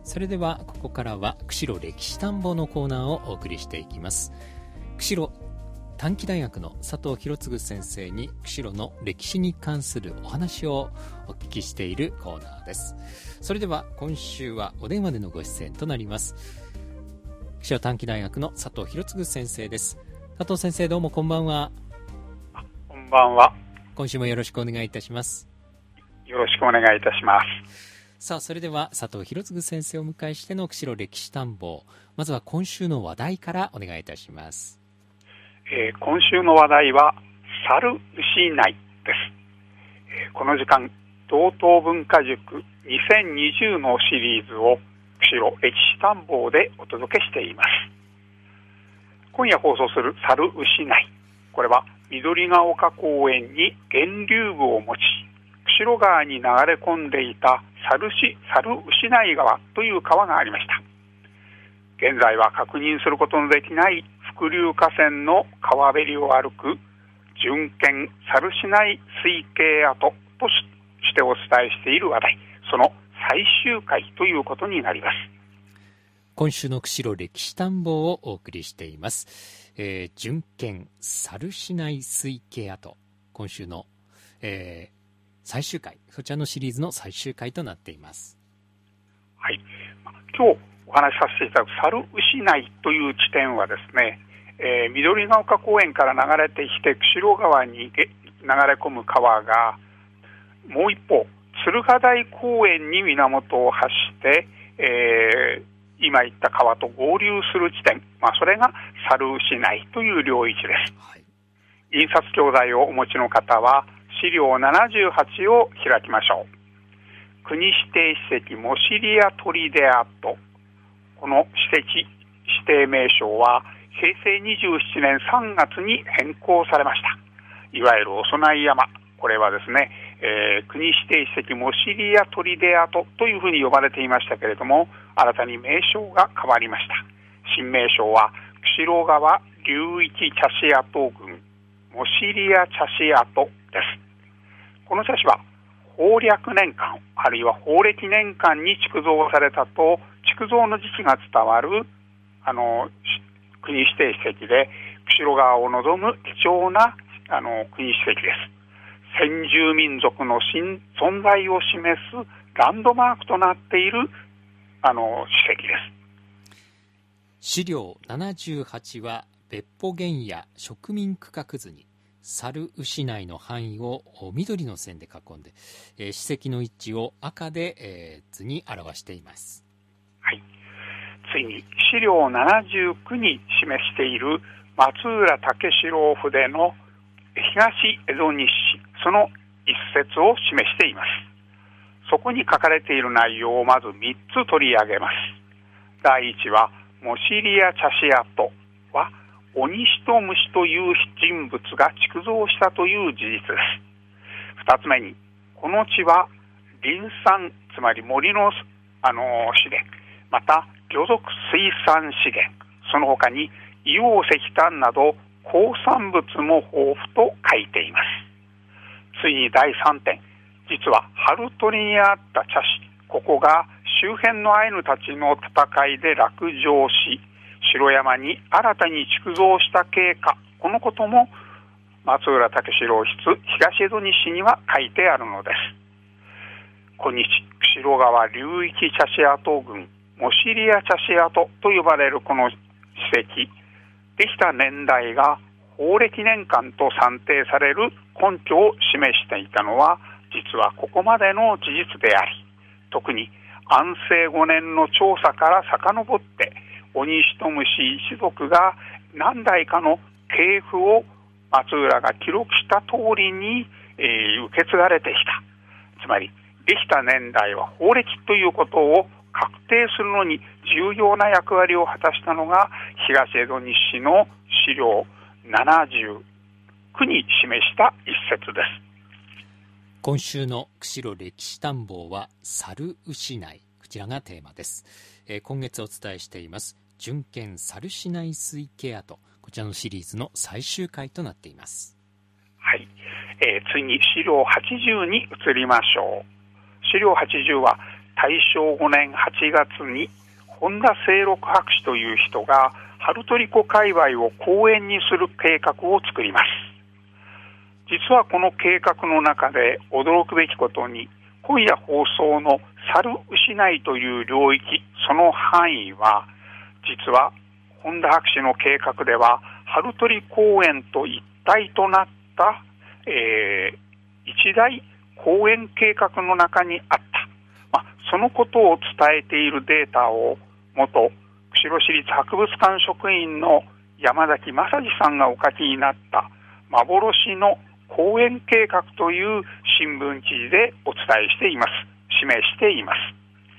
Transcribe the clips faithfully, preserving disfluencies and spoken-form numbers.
それではここからは釧路歴史探訪のコーナーをお送りしていきます。釧路短期大学の佐藤博次先生に釧路の歴史に関するお話をお聞きしているコーナーです。それでは今週はお電話でのご出演となります。釧路短期大学の佐藤博次先生です。佐藤先生、どうもこんばんは。 こんばんは。 今週もよろしくお願いいたします。 よろしくお願いいたします。 さあ、それでは佐藤博次先生をお迎えしての釧路歴史探訪、まずは今週の話題からお願いいたします。 えー、今週の話題は猿牛内です。えー、この時間、道東文化塾にせんにじゅうのシリーズを釧路歴史探訪でお届けしています。今夜放送する猿牛内、これは緑が丘公園に源流部を持ち、釧路川に流れ込んでいた猿市猿牛内川という川がありました。現在は確認することのできない伏流河川の川べりを歩く巡検猿市内水系跡としてお伝えしている話題、その最終回ということになります。 今週の釧路歴史探訪をお送りしています。えー、巡検猿市内水系跡、今週の、えー、最終回、そちらのシリーズの最終回となっています。 はい、今日お話しさせていただく猿牛内という地点はですね、えー、緑が丘公園から流れてきて釧路川に流れ込む川がもう一方敦賀台公園に源を発して、えー、今言った川と合流する地点、まあ、それが猿牛内という領域です。はい、印刷教材をお持ちの方は資料ななじゅうはちを開きましょう。国指定史跡モシリアトリデアット、この史跡指定名称はへいせいにじゅうななねんさんがつに変更されました。いわゆるお供え山、これはですね、えー、国指定史跡モシリアトリデアトというふうに呼ばれていましたけれども、新たに名称が変わりました。新名称は釧路川流域茶師跡群モシリア茶師跡です。この茶師は宝暦年間あるいは宝暦年間に築造されたと築造の時期が伝わるあの国指定史跡で、釧路川を望む貴重なあの国史跡です。先住民族の存在を示すランドマークとなっているあの史跡です。 資料ななじゅうはちは別府原野植民区画図に猿牛内の範囲を緑の線で囲んで、えー、史跡の位置を赤で、えー、図に表しています。 はい、ついに資料ななじゅうきゅうに示している松浦武四郎筆の東蝦夷日誌、その一節を示しています。そこに書かれている内容をまずみっつ取り上げます。だいいちはモシリア茶師跡は鬼と虫という人物が築造したという事実です。二つ目に、この地は林産、つまり森の、あの資源、また魚属水産資源、その他に硫黄石炭など鉱産物も豊富と書いています。ついにだいさんてん、実は春取にあった茶師、ここが周辺のアイヌたちの戦いで落城し、城山に新たに築造した経過、このことも松浦武四郎筆東蝦夷日誌には書いてあるのです。今日釧路川流域茶師跡群モシリア茶師跡と呼ばれるこの史跡、できた年代が宝暦年間と算定される根拠を示していたのは実はここまでの事実であり、特に安政ごねんの調査から遡って鬼と虫一族が何代かの系譜を松浦が記録した通りに、えー、受け継がれてきた。つまりできた年代は宝暦ということを確定するのに重要な役割を果たしたのが東蝦夷日誌の資料ななじゅうきゅうに示した一節です。 今週の釧路歴史探訪は猿牛内、こちらがテーマです。えー、今月お伝えしています巡検猿市内水系跡、こちらのシリーズの最終回となっています。 はい、えー、次に資料はちじゅうに移りましょう。資料はちじゅうは大正ごねんはちがつに本田清六博士という人が春取湖界隈を公園にする計画を作ります。実はこの計画の中で驚くべきことに、今夜放送の猿牛内という領域、その範囲は実は本田博士の計画では春取公園と一体となった、えー、一大公園計画の中にあった、まあ、そのことを伝えているデータを元釧路市立博物館職員の山崎正治さんがお書きになった幻の公園計画という新聞記事でお伝えしています。示しています。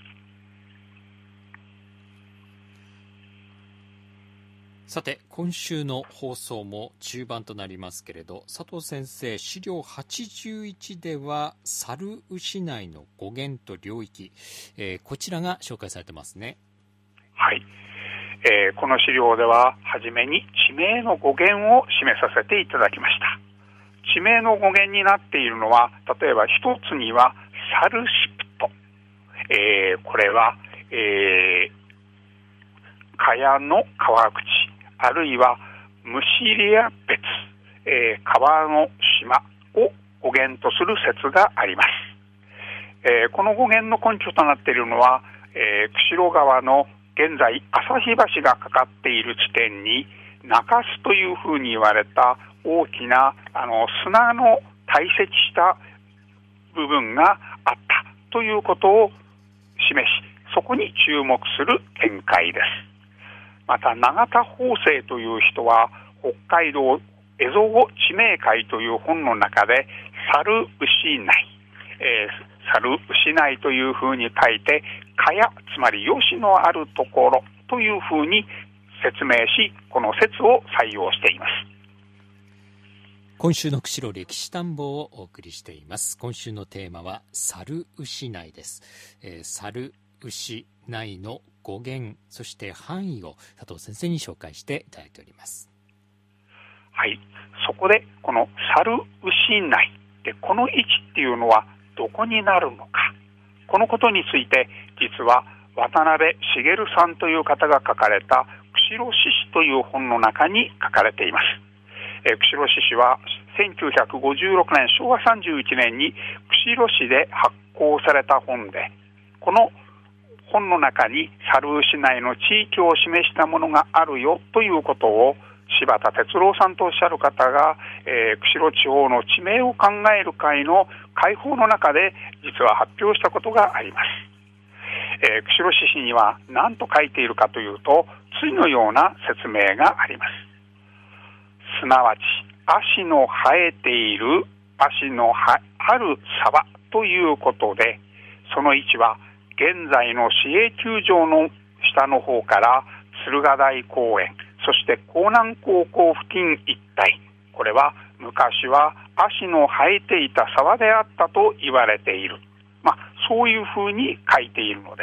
さて、今週の放送も中盤となりますけれど、佐藤先生、資料はちじゅういちでは猿牛内の語源と領域、えー、こちらが紹介されてますね。 はい、えー、この資料でははじめに地名の語源を示させていただきました。地名の語源になっているのは、例えば一つにはサルシプト、えー、これは、えー、茅の川口、あるいはムシリア別、えー、川の島を語源とする説があります。えー、この語源の根拠となっているのは、えー、釧路川の現在旭橋がかかっている地点に中洲というふうに言われた大きなあの砂の堆積した部分があったということを示し、そこに注目する見解です。また永田法生という人は北海道蝦夷語地名会という本の中で猿牛内、えー、猿牛内というふうに書いて茅、つまり吉のあるところというふうに説明し、この説を採用しています。 今週の釧路歴史探訪をお送りしています。今週のテーマは猿牛内です。えー、猿牛内の語源、そして範囲を佐藤先生に紹介していただいております。 はい、そこでこの猿牛内でこの位置っていうのはどこになるのか、このことについて実は渡辺茂さんという方が書かれた釧路志士という本の中に書かれています。えー、釧路志士はせんきゅうひゃくごじゅうろくねんしょうわさんじゅういちねんに釧路市で発行された本で、この本の中に猿牛内の地域を示したものがあるよということを柴田哲郎さんとおっしゃる方が、えー、釧路地方の地名を考える会の会報の中で実は発表したことがあります。えー、釧路志士には何と書いているかというと、次のような説明があります。すなわち足の生えている足のある沢ということで、その位置は現在の市営球場の下の方から敦賀台公園、そして江南高校付近一帯、これは昔は足の生えていた沢であったと言われている、まあ、そういうふうに書いているのです。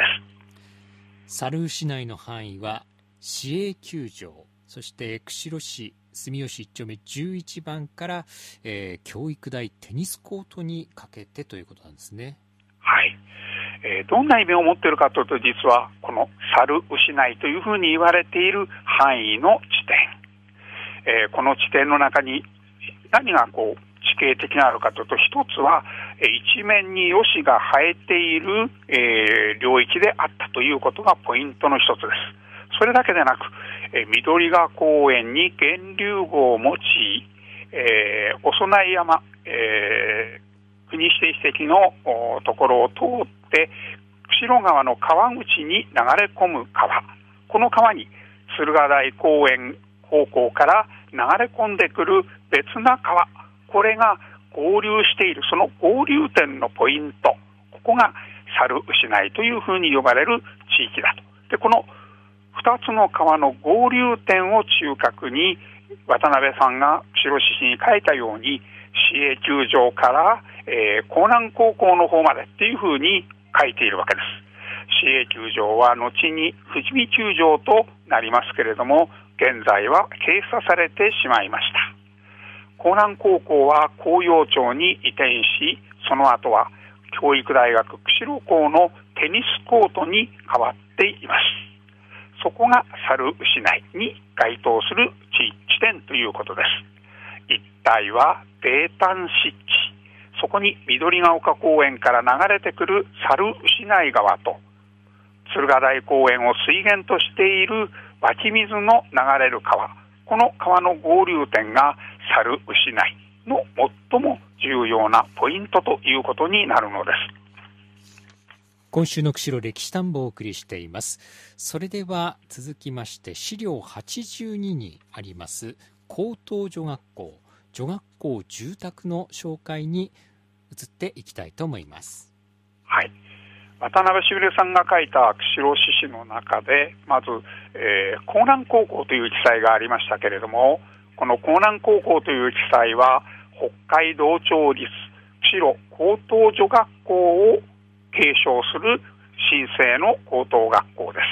猿牛内の範囲は市営球場、そして釧路市住吉いっちょうめじゅういちばんから、えー、教育大テニスコートにかけてということなんですね。 はい、えー、どんな意味を持っているかというと、実はこの猿牛内というふうに言われている範囲の地点、えー、この地点の中に何がこう地形的なのかというと、一つは、えー、一面に吉が生えている、えー、領域であったということがポイントの一つです。それだけでなく、えー、緑ヶ公園に源流号を持ち、えー、お供山、えー、国指定史跡のところを通って釧路川の川口に流れ込む川、この川に敦賀台公園方向から流れ込んでくる別な川、これが合流している、その合流点のポイント、ここが猿牛内というふうに呼ばれる地域だと。で、このふたつの川の合流点を中核に渡辺さんが釧路市史に書いたように市営球場から、えー、江南高校の方までっていうふうに書いているわけです。市営球場は後に富士見球場となりますけれども、現在は閉鎖されてしまいました。江南高校は紅葉町に移転し、その後は教育大学釧路校のテニスコートに変わっています。そこが猿牛内に該当する地点ということです。一帯は泥炭湿地、そこに緑が丘公園から流れてくる猿牛内川と敦賀台公園を水源としている湧き水の流れる川、この川の合流点が猿牛内の最も重要なポイントということになるのです。 今週の釧路歴史探訪をお送りしています。それでは続きまして資料はちじゅうににあります高等女学校女学校住宅の紹介に移っていきたいと思います。 はい、渡辺しぐれさんが書いた釧路市史の中でまず、えー、江南高校という記載がありましたけれども、この江南高校という記載は北海道庁立釧路高等女学校を継承する新生の高等学校です。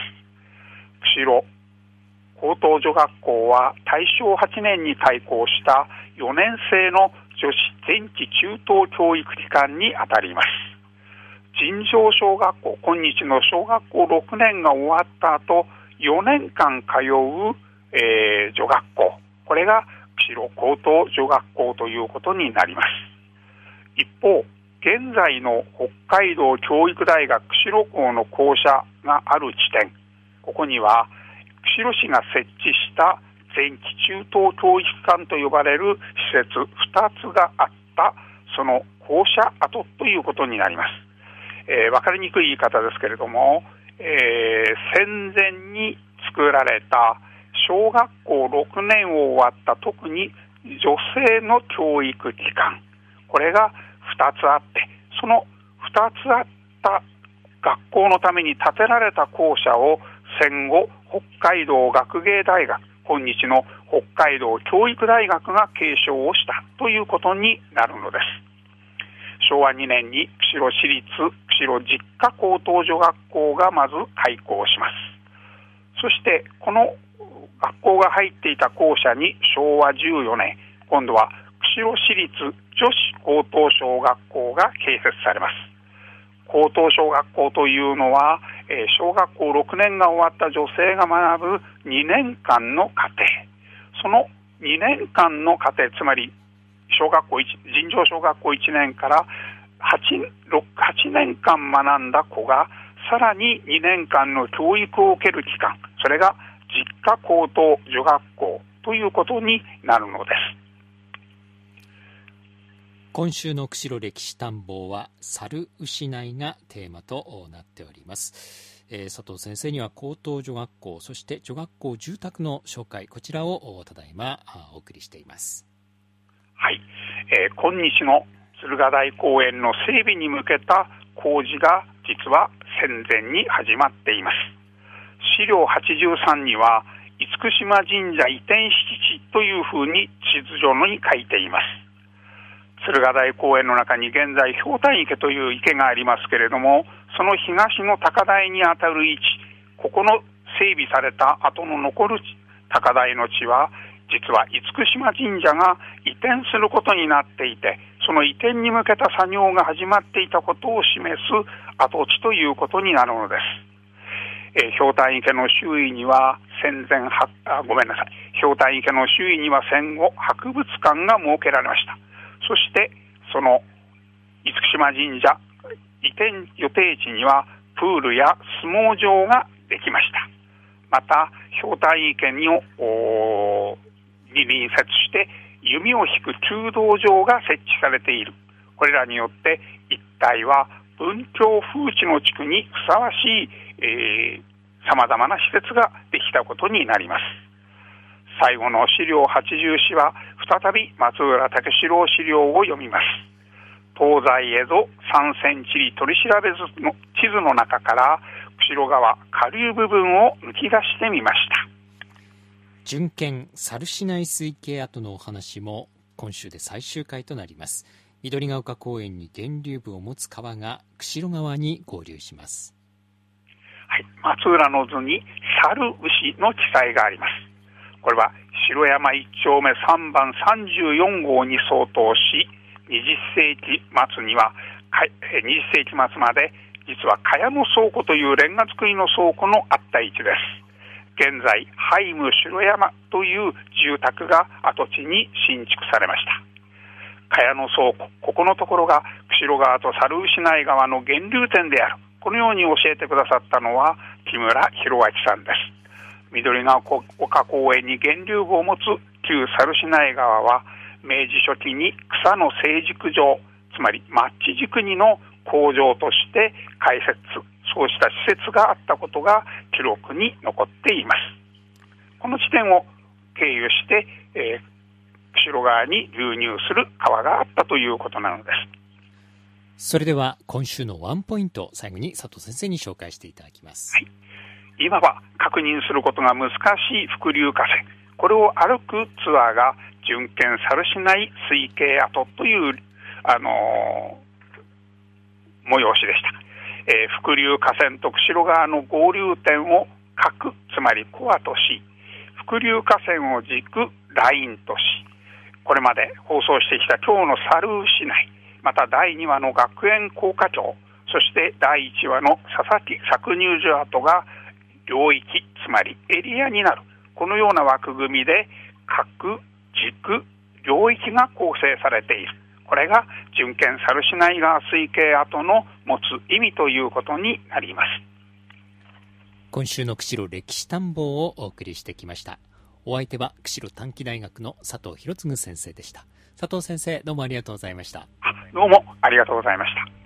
釧路高等女学校は大正はちねんに開校したよねん生の女子前期中等教育機関にあたります。尋常小学校、今日の小学校ろくねんが終わった後よねんかん通う、えー、女学校、これが釧路高等女学校ということになります。一方、現在の北海道教育大学釧路校の校舎がある地点、ここには釧路市が設置した前期中等教育機関と呼ばれる施設ふたつがあったその校舎跡ということになります。えー、分かりにくい言い方ですけれども、えー、戦前に作られた小学校ろくねんを終わった特に女性の教育機関、これがふたつあって、そのふたつあった学校のために建てられた校舎を戦後北海道学芸大学、今日の北海道教育大学が継承をしたということになるのです。しょうわにねんに釧路市立釧路実家高等女学校がまず開校します。そしてこの学校が入っていた校舎にしょうわじゅうよねん、今度は釧路市立女子高等小学校が建設されます。高等小学校というのは、えー、小学校ろくねんが終わった女性が学ぶにねんかんの課程、そのにねんかんの課程、つまり小学校尋常小学校いちねんから 8, 8年間学んだ子がさらににねんかんの教育を受ける期間、それが実家高等女学校ということになるのです。 今週の釧路歴史探訪は猿牛内がテーマとなっております。えー、佐藤先生には高等女学校、そして女学校住宅の紹介、こちらをただいまお送りしています。 はい、えー、今日の敦賀台公園の整備に向けた工事が実は戦前に始まっています。資料はちじゅうさんには厳島神社移転敷地というふうに地図上に書いています。敦賀台公園の中に現在氷谷池という池がありますけれども、その東の高台にあたる位置、ここの整備された後の残る高台の地は実は厳島神社が移転することになっていて、その移転に向けた作業が始まっていたことを示す跡地ということになるのです。えー、氷谷池の周囲には戦前はあごめんなさい氷谷池の周囲には戦後博物館が設けられました。そしてその厳島神社移転予定地にはプールや相撲場ができました。また氷谷池にをに隣接して弓を引く弓道場が設置されている。これらによって一帯は文教風地の地区にふさわしい、えー、様々な施設ができたことになります。最後の資料はちじゅうよんは再び松浦武四郎資料を読みます。東西蝦夷三川地理取調べ図の地図の中から釧路川下流部分を抜き出してみました。 巡検猿市内水系跡のお話も今週で最終回となります。緑ヶ丘公園に源流部を持つ川が釧路川に合流します。 はい、松浦の図に猿牛の記載があります。これは城山一丁目さんばんさんじゅうよん号に相当し、にじゅっ世紀末にはにじゅっ世紀末まで実は茅野倉庫というレンガ造りの倉庫のあった位置です。現在ハイム城山という住宅が跡地に新築されました。茅野倉庫、ここのところが釧路川と猿牛内川の源流点である、このように教えてくださったのは木村博明さんです。緑ヶ丘公園に源流部を持つ旧猿牛内川は明治初期に草の成熟場、つまりマッチ軸にの工場として開設、そうした施設があったことが記録に残っています。この地点を経由して、えー、釧路川に流入する川があったということなのです。 それでは今週のワンポイント、最後に佐藤先生に紹介していただきます。 はい、今は確認することが難しい伏流河川、これを歩くツアーが巡検猿市内水系跡という、あのー、催しでした。えー、伏流河川と釧路川の合流点を核、つまりコアとし、伏流河川を軸ラインとし、これまで放送してきた今日の猿市内、まただいにわの学園高架橋、そしてだいいちわの佐々木搾乳所跡が領域、つまりエリアになる、このような枠組みで核、軸、領域が構成されている。これが巡検猿市内川水系跡の持つ意味ということになります。 今週の釧路歴史探訪をお送りしてきました。お相手は釧路短期大学の佐藤博次先生でした。佐藤先生、どうもありがとうございました。 どうもありがとうございました。